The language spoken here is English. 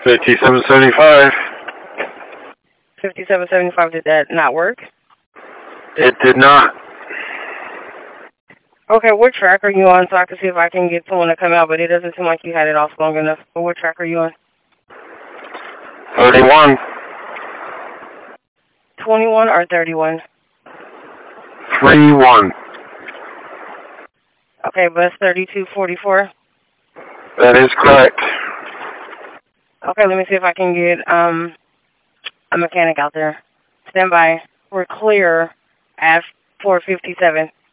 5775. 5775, did that not work? It did not. Okay, what track are you on so I can see if I can get someone to come out, but it doesn't seem like you had it off long enough. But what track are you on? 31. 21 or 31? 31. Okay, bus 3244? That is correct. Okay, let me see if I can get a mechanic out there. Stand by. We're clear at 457.